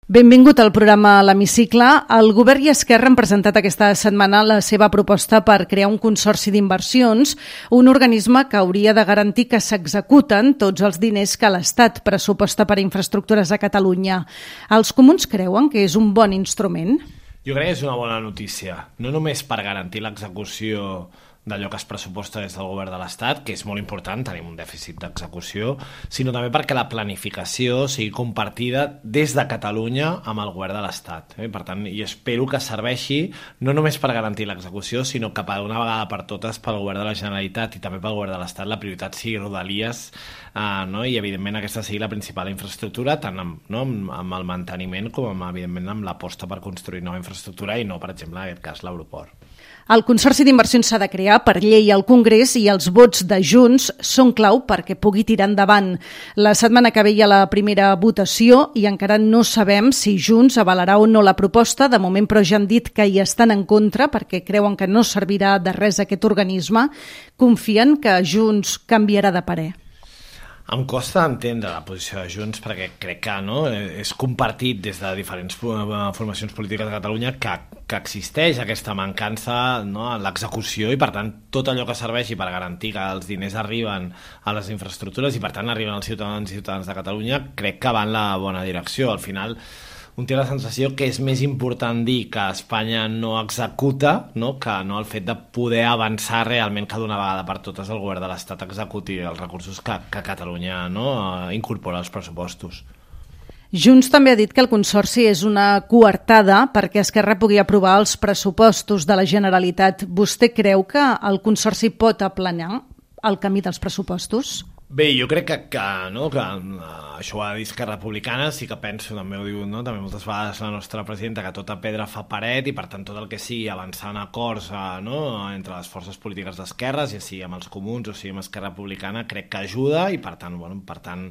Benvingut al programa L'Hemicicle. El Govern i Esquerra han presentat aquesta setmana la seva proposta per crear un consorci d'inversions, un organisme que hauria de garantir que s'executen tots els diners que l'Estat pressuposta per a infraestructures a Catalunya. Els comuns creuen que és un bon instrument? Jo crec que és una bona notícia, no només per garantir l'execució d'allò que es pressuposta des del govern de l'Estat, que és molt important, tenim un dèficit d'execució, sinó també perquè la planificació sigui compartida des de Catalunya amb el govern de l'Estat. Per tant, i espero que serveixi no només per garantir l'execució, sinó que per una vegada per totes pel govern de la Generalitat i també pel govern de l'Estat la prioritat sigui Rodalies, i evidentment aquesta sigui la principal infraestructura, tant amb el manteniment com evidentment amb l'aposta per construir nova infraestructura i no, per exemple, en aquest cas, l'aeroport. El Consorci d'Inversions s'ha de crear per llei al Congrés i els vots de Junts són clau perquè pugui tirar endavant. La setmana que ve hi ha la primera votació i encara no sabem si Junts avalarà o no la proposta. De moment, però, ja han dit que hi estan en contra perquè creuen que no servirà de res aquest organisme. Confien que Junts canviarà de parer. Em costa entendre la posició de Junts perquè crec que és compartit des de diferents formacions polítiques de Catalunya que existeix aquesta mancança en l'execució i per tant tot allò que serveixi per garantir que els diners arriben a les infraestructures i per tant arriben als ciutadans i ciutadanes de Catalunya crec que va en la bona direcció. Al final un té la sensació que és més important dir que Espanya no executa que no el fet de poder avançar realment que d'una vegada per totes el govern de l'Estat executi els recursos que Catalunya incorpora als pressupostos. Junts també ha dit que el Consorci és una coartada perquè Esquerra pugui aprovar els pressupostos de la Generalitat. Vostè creu que el Consorci pot aplanar el camí dels pressupostos? Bé, jo crec que això ho ha de dir Esquerra Republicana, sí que penso, també ho diu també moltes vegades la nostra presidenta, que tota pedra fa paret i per tant tot el que sigui avançar en acords entre les forces polítiques d'esquerres, ja sigui amb els comuns o sigui amb Esquerra Republicana, crec que ajuda i per tant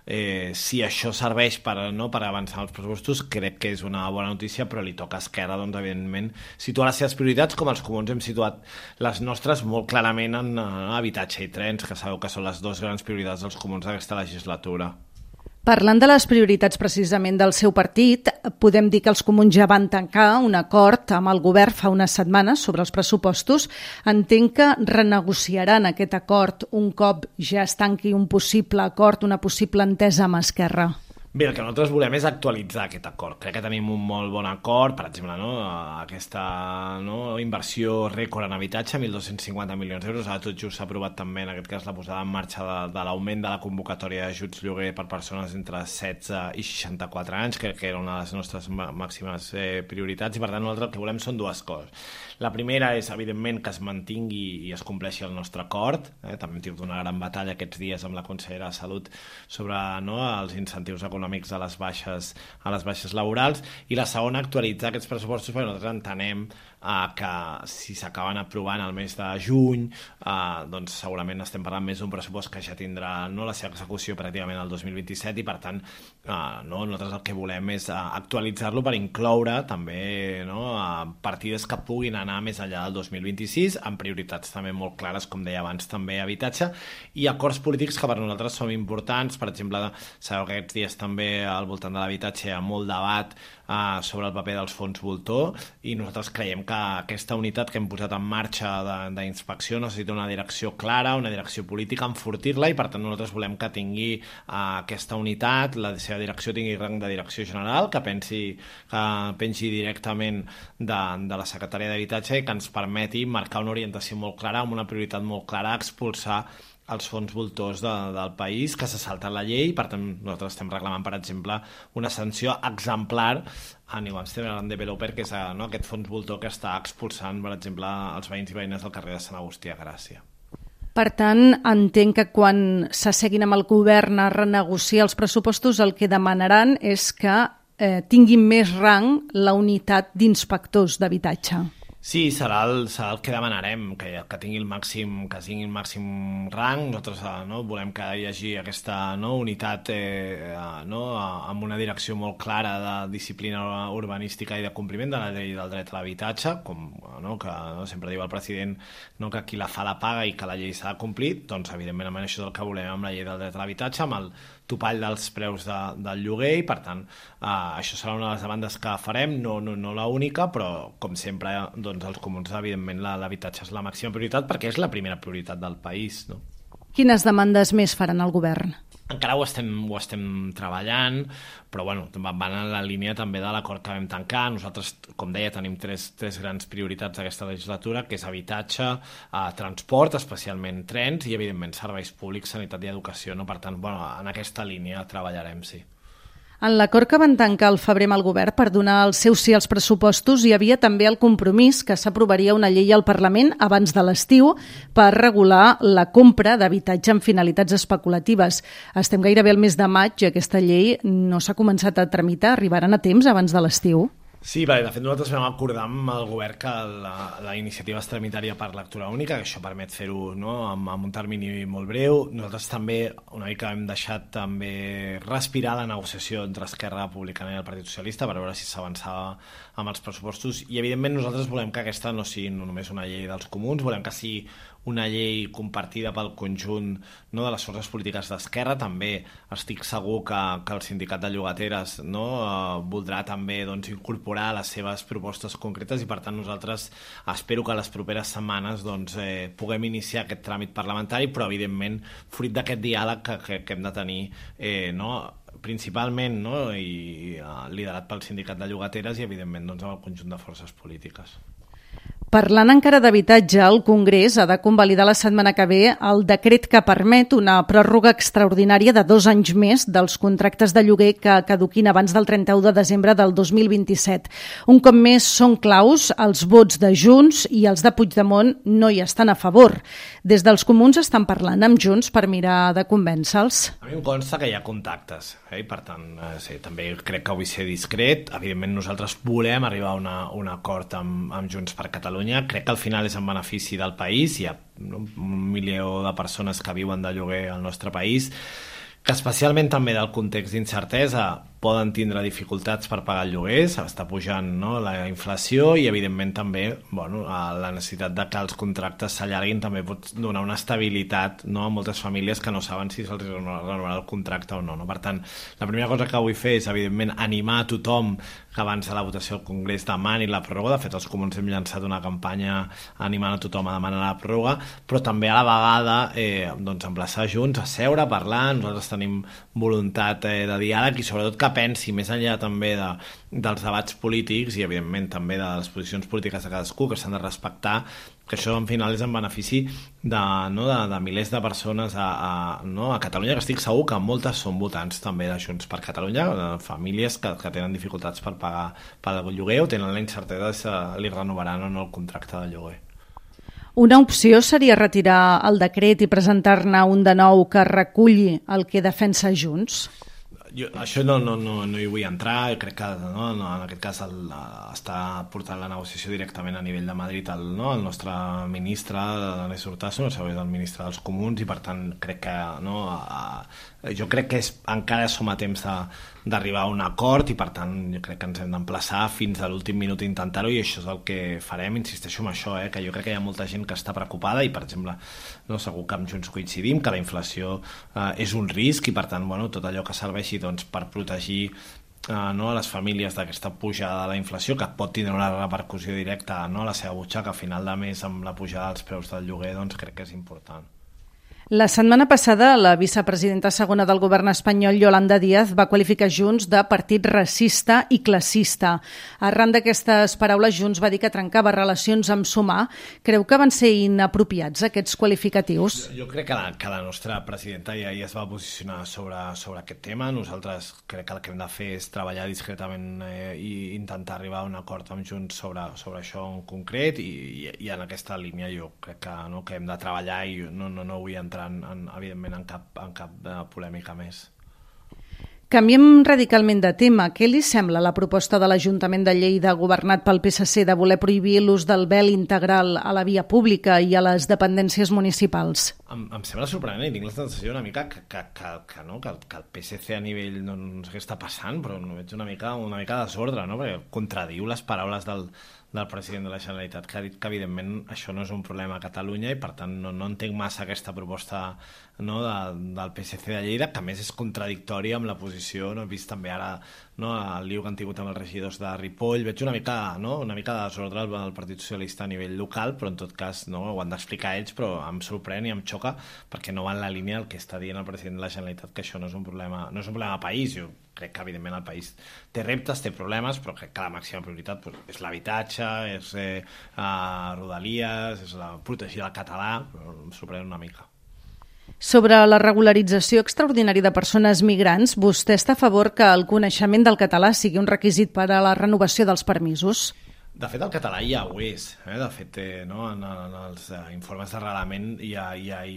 si això serveix per avançar els pressupostos, crec que és una bona notícia, però li toca a Esquerra, evidentment, situar les seves prioritats, com els comuns hem situat les nostres molt clarament en habitatge i trens, que sabeu que són les dues grans prioritats dels comuns d'aquesta legislatura. Parlant de les prioritats precisament del seu partit, podem dir que els comuns ja van tancar un acord amb el govern fa unes setmanes sobre els pressupostos. Entenc que renegociaran aquest acord un cop ja es tanqui un possible acord, una possible entesa amb Esquerra. Bé, el que nosaltres volem és actualitzar aquest acord. Crec que tenim un molt bon acord, per exemple, aquesta inversió rècord en habitatge, 1.250 milions d'euros. Ara tot just s'ha aprovat també, en aquest cas, la posada en marxa de l'augment de la convocatòria d'ajuts lloguer per persones entre 16 i 64 anys, que era una de les nostres màximes prioritats, i per tant nosaltres el que volem són dues coses. La primera és, evidentment, que es mantingui i es compleixi el nostre acord. També hem tingut una gran batalla aquests dies amb la consellera de Salut sobre els incentius econòmics a les baixes laborals, i la segona, actualitzar aquests pressupostos perquè nosaltres entenem que si s'acaben aprovant el mes de juny, doncs segurament estem parlant més d'un pressupost que ja tindrà la seva execució pràcticament el 2027 i per tant nosaltres el que volem és actualitzar-lo per incloure també partides que puguin anar més enllà del 2026 amb prioritats també molt clares, com deia abans, també habitatge i acords polítics que per nosaltres són importants. Per exemple, sabeu que aquests dies també al voltant de l'habitatge hi ha molt debat sobre el paper dels fons voltor i nosaltres creiem que aquesta unitat que hem posat en marxa d'inspecció necessita una direcció clara, una direcció política, enfortir-la i per tant nosaltres volem que tingui aquesta unitat, la seva direcció tingui rang de direcció general, que pengi directament de la secretària d'Habitatge i que ens permeti marcar una orientació molt clara, amb una prioritat molt clara, expulsar els fons voltors del país, que se salten la llei. Per tant, nosaltres estem reclamant, per exemple, una sanció exemplar a New Amsterdam Developer, que és aquest fons voltor que està expulsant, per exemple, els veïns i veïnes del carrer de Sant Agustí a Gràcia. Per tant, entenc que quan s'asseguin amb el govern a renegociar els pressupostos, el que demanaran és que tinguin més rang la unitat d'inspectors d'habitatge. Sí, serà el que demanarem, que tingui el màxim rang. Nosaltres volem que hi hagi aquesta unitat amb una direcció molt clara de disciplina urbanística i de compliment de la llei del dret a l'habitatge, com que sempre diu el president que qui la fa la paga i que la llei s'ha de complir. Doncs evidentment això és el que volem amb la llei del dret a l'habitatge, amb topall dels preus del lloguer i, per tant, això serà una de les demandes que farem, no l'única, però, com sempre, doncs, els comuns, evidentment, l'habitatge és la màxima prioritat perquè és la primera prioritat del país, no? Quines demandes més faran el govern? Encara ho estem treballant, però bueno, van en la línia també de l'acord que vam tancar. Nosaltres, com deia, tenim tres grans prioritats d'aquesta legislatura, que és habitatge, transport, especialment trens, i evidentment serveis públics, sanitat i educació, no? Per tant, bueno, en aquesta línia treballarem, sí. En l'acord que van tancar al febrer amb el govern per donar el seu sí als pressupostos hi havia també el compromís que s'aprovaria una llei al Parlament abans de l'estiu per regular la compra d'habitatge amb finalitats especulatives. Estem gairebé al mes de maig i aquesta llei no s'ha començat a tramitar. Arribaran a temps abans de l'estiu? Sí, de fet nosaltres vam acordar amb el govern que la iniciativa es tramitaria per lectura única, que això permet fer-ho, no?, amb un termini molt breu. Nosaltres també una mica hem deixat també respirar la negociació entre Esquerra Republicana i el Partit Socialista per veure si s'avançava amb els pressupostos, i evidentment nosaltres volem que aquesta no sigui només una llei dels comuns, volem que sigui una llei compartida pel conjunt, no, de les forces polítiques d'Esquerra. També estic segur que el sindicat de llogateres, no, voldrà també, doncs, incorporar les seves propostes concretes, i per tant nosaltres espero que les properes setmanes, doncs, puguem iniciar aquest tràmit parlamentari, però evidentment fruit d'aquest diàleg que hem de tenir, no, principalment, no, i liderat pel sindicat de llogateres i evidentment, doncs, amb el conjunt de forces polítiques. Parlant encara d'habitatge, el Congrés ha de convalidar la setmana que ve el decret que permet una pròrroga extraordinària de 2 anys més dels contractes de lloguer que caduquin abans del 31 de desembre del 2027. Un cop més són claus els vots de Junts i els de Puigdemont no hi estan a favor. Des dels comuns estan parlant amb Junts per mirar de convèncer-los. A mi em consta que hi ha contactes, i per tant, sí, també crec que vull ser discret. Evidentment nosaltres volem arribar a un acord amb Junts per Catalunya. Crec que al final és en benefici del país. Hi ha 1 milió de persones que viuen de lloguer al nostre país, que especialment també del context d'incertesa poden tindre dificultats per pagar el lloguer, s'està pujant, no, la inflació, i evidentment també, bueno, la necessitat de que els contractes s'allarguin també pot donar una estabilitat, no, a moltes famílies que no saben si se'ls renovarà el contracte o no, no? Per tant, la primera cosa que vull fer és evidentment animar a tothom que abans de la votació al Congrés demani la pròrroga. De fet, els comuns hem llançat una campanya animant a tothom a demanar la pròrroga, però també a la vegada doncs emplaçar Junts a seure, a parlar. Nosaltres tenim voluntat de diàleg, i sobretot que pensi més enllà també dels debats polítics i evidentment també de les posicions polítiques de cadascú, que s'han de respectar, que això en final és en benefici de milers de persones a Catalunya, que estic segur que moltes són votants també de Junts per Catalunya, famílies que tenen dificultats per pagar el lloguer o tenen la incertesa si li renovaran o no el contracte de lloguer. Una opció seria retirar el decret i presentar-ne un de nou que reculli el que defensa Junts? Això no hi vull entrar. Crec que en aquest cas està portant la negociació directament a nivell de Madrid el nostre ministre, l'Ernest Urtasun, no sé, és el ministre dels Comuns, i per tant crec que jo crec que encara som a temps d'arribar a un acord, i per tant jo crec que ens hem d'emplaçar fins a l'últim minut a intentar-ho, i això és el que farem. Insisteixo en això, que jo crec que hi ha molta gent que està preocupada, i per exemple segur que amb Junts coincidim que la inflació és un risc, i per tant tot allò que serveixi per protegir a les famílies d'aquesta pujada de la inflació, que pot tindre una repercussió directa a la seva butxaca a final de mes amb la pujada dels preus del lloguer, crec que és important. La setmana passada, la vicepresidenta segona del govern espanyol, Yolanda Díaz, va qualificar Junts de partit racista i classista. Arran d'aquestes paraules, Junts va dir que trencava relacions amb Sumar. Creu que van ser inapropiats aquests qualificatius? Jo crec que la nostra presidenta ja es va posicionar sobre aquest tema. Nosaltres crec que el que hem de fer és treballar discretament i intentar arribar a un acord amb Junts sobre això en concret, i en aquesta línia jo crec que hem de treballar, i no vull entrar evidentment en cap polèmica més. Canviem radicalment de tema. Què li sembla la proposta de l'Ajuntament de Lleida, governat pel PSC, de voler prohibir l'ús del vel integral a la via pública i a les dependències municipals? Em sembla sorprenent, i tinc la sensació una mica que el PSC a nivell, no sé què està passant, però veig una mica desordre, no? Perquè contradiu les paraules del del president de la Generalitat, que ha dit que evidentment això no és un problema a Catalunya i per tant no entenc massa aquesta proposta, no, del PSC de Lleida, que a més és contradictòria amb la posició, no? He vist també ara, no, el lío que han tingut amb els regidors de Ripoll, veig una mica de desordre del Partit Socialista a nivell local, però en tot cas, no, ho han d'explicar ells, però em sorprèn i em xoca perquè no va en la línia del que està dient el president de la Generalitat, que això no és un problema de país. Jo crec que evidentment el país té reptes, té problemes, però crec que la màxima prioritat és l'habitatge, és Rodalies, és protegir el català, però em sorprèn una mica. Sobre la regularització extraordinària de persones migrants, vostè està a favor que el coneixement del català sigui un requisit per a la renovació dels permisos? De fet, el català ja ho és. De fet, no, en els informes d'arrelament ja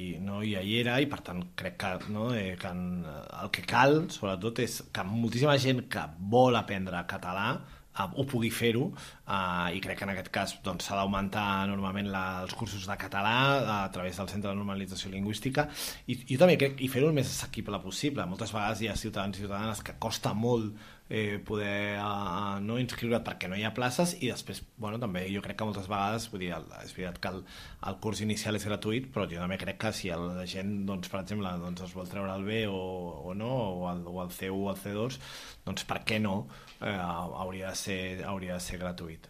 hi era i, per tant, crec que, no, que el que cal, sobretot, és que moltíssima gent que vol aprendre català ho pugui fer-ho, i crec que en aquest cas s'ha d'augmentar enormement els cursos de català a través del Centre de Normalització Lingüística i jo també crec, i fer-ho el més assequible possible. Moltes vegades hi ha ciutadans i ciutadanes que costa molt poder no inscriure perquè no hi ha places i després, també jo crec que moltes vegades, vull dir, és veritat que el curs inicial és gratuït, però jo també crec que si la gent, per exemple, es vol treure el B o no, o el C1 o el C2, doncs per què no hauria de ser gratuït.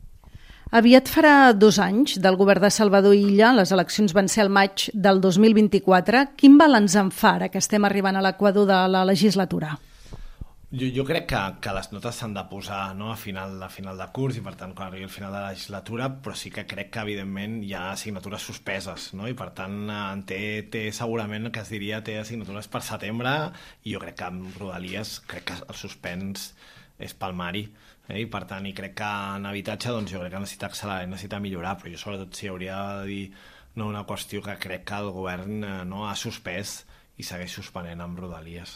Aviat farà 2 anys del govern de Salvador Illa, les eleccions van ser al maig del 2024. Quin balanç en fa ara que estem arribant a l'equador de la legislatura? Jo crec que les notes s'han de posar, no, a final de curs i per tant quan arribi al final de la legislatura, però sí que crec que evidentment hi ha assignatures suspeses, no? I per tant té segurament que es diria té assignatures per setembre i jo crec que amb Rodalies crec que el suspens és palmari, i per tant crec que en habitatge jo crec que necessita accelerar, necessita millorar, però jo sobretot si hauria de dir una qüestió que crec que el govern no ha suspès i segueix suspenent amb Rodalies.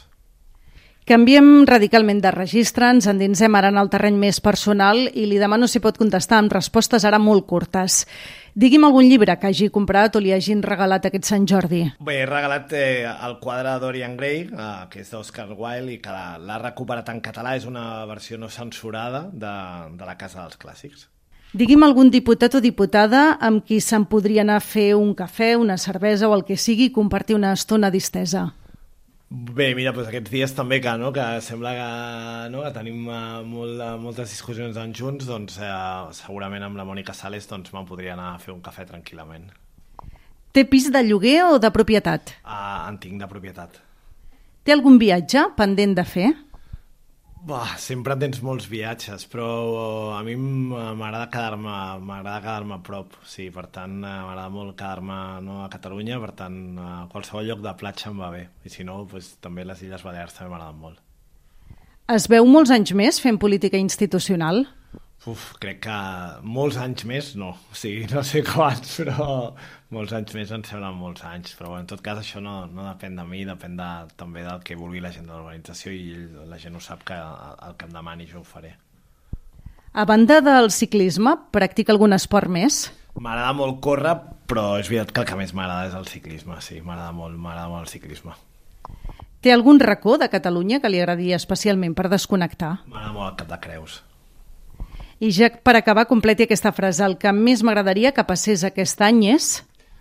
Canviem radicalment de registre, ens endinsem ara en el terreny més personal i li demano si pot contestar amb respostes ara molt curtes. Digui'm algun llibre que hagi comprat o li hagin regalat aquest Sant Jordi. Bé, he regalat el quadre de Dorian Gray, que és d'Oscar Wilde i que l'ha recuperat en català, és una versió no censurada de la Casa dels Clàssics. Digui'm algun diputat o diputada amb qui se'n podria anar a fer un cafè, una cervesa o el que sigui i compartir una estona distesa. Bé, mira, aquests dies també que sembla que tenim moltes discussions junts, doncs segurament amb la Mònica Sales me'n podria anar a fer un cafè tranquil·lament. Té pis de lloguer o de propietat? En tinc de propietat. Té algun viatge pendent de fer? Sempre tens molts viatges, però a mi m'agrada quedar-me a prop, sí, per tant m'agrada molt quedar-me a Catalunya, per tant a qualsevol lloc de platja em va bé, i si no, també les Illes Balears també m'agraden molt. Es veu molts anys més fent política institucional? Crec que molts anys més no, o sigui, no sé quants, però molts anys més em semblen molts anys, però en tot cas això no depèn de mi, depèn també del que vulgui la gent de l'organització i la gent ho sap que el que em demani jo ho faré. A banda del ciclisme, practica algun esport més? M'agrada molt córrer, però és veritat que el que més m'agrada és el ciclisme, sí, m'agrada molt el ciclisme. Té algun racó de Catalunya que li agradi especialment per desconnectar? M'agrada molt el Cap de Creus. I ja per acabar, completi aquesta frase. El que més m'agradaria que passés aquest any és...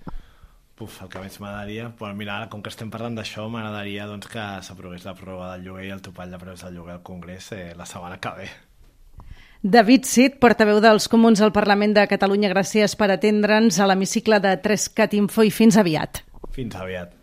El que més m'agradaria... Mira, ara, com que estem parlant d'això, m'agradaria que s'aprovés la pròrroga del lloguer i el topall de preus del lloguer al Congrés la setmana que ve. David Cid, portaveu dels Comuns al Parlament de Catalunya, gràcies per atendre'ns a l'hemicicle de 3CAT Info i fins aviat. Fins aviat.